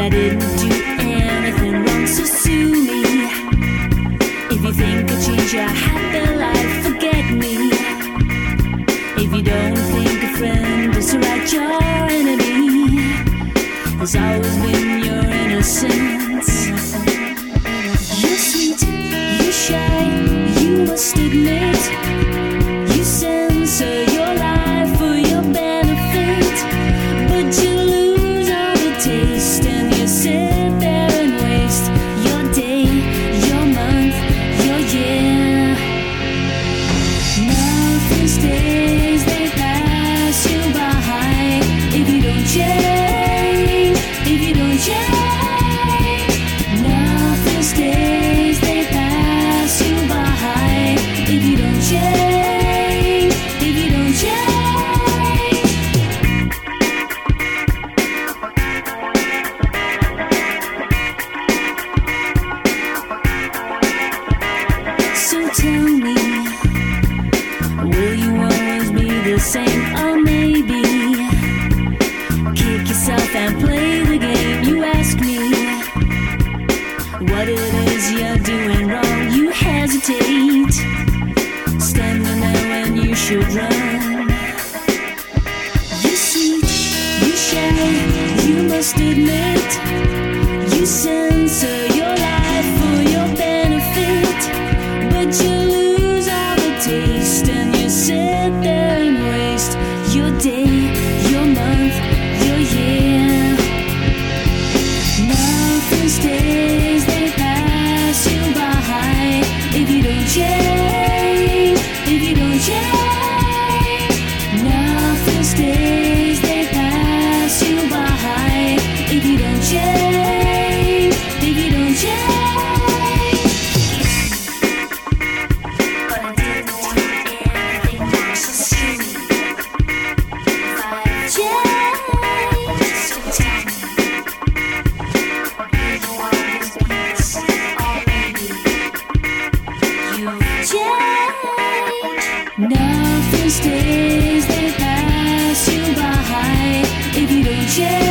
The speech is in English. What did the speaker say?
I didn't do anything wrong, so sue me. If you think I changed your happy life, forget me. If you don't think a friend is right, your enemy has always been your innocence. You're sweet, you're shy, you must admit. You censor your life for your benefit, but you lose all the taste and you sit there and waste your day, your month, your year. Nothing stays, they pass you by. If you don't change, if you don't change, nothing stays, they pass you by. If you don't change, if you don't change. So tell me, will you always be the same? Or maybe kick yourself and play the game. You ask me what it is you're doing wrong. You hesitate, standing there when you should run. You're sweet, you shy, you must admit. You censor your life for your benefit, but you lose all the taste and you sit there and waste your day, your month, your year. Nothing stays, they pass you by. If you don't change, if you don't change, nothing stays, they pass you by. If you don't change, if you don't change. But I didn't do anything wrong, so sue me. If I change, so tell me, will you always be the same? Or maybe you've changed. Nothing stays, they pass you by. If you don't change.